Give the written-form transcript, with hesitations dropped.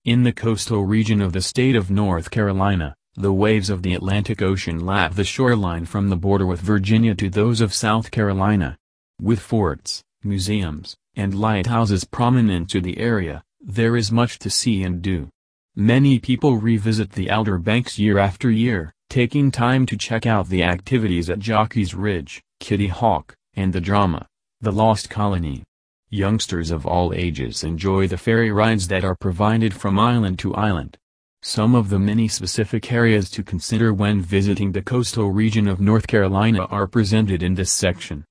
In the coastal region of the state of North Carolina, the waves of the Atlantic Ocean lap the shoreline from the border with Virginia to those of South Carolina. With forts, museums, and lighthouses prominent to the area, there is much to see and do. Many people revisit the Outer Banks year after year, taking time to check out the activities at Jockey's Ridge, Kitty Hawk, and the drama, The Lost Colony. Youngsters of all ages enjoy the ferry rides that are provided from island to island. Some of the many specific areas to consider when visiting the coastal region of North Carolina are presented in this section.